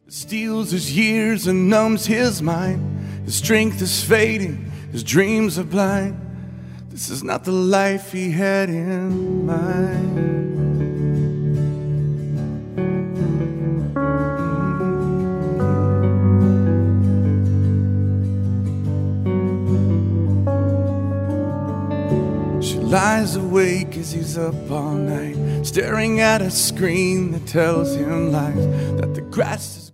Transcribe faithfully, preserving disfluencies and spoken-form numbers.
Steals his years and numbs his mind. His strength is fading, his dreams are blind. This is not the life he had in mind. She lies awake as he's up all night, staring at a screen that tells him lies, that the grass is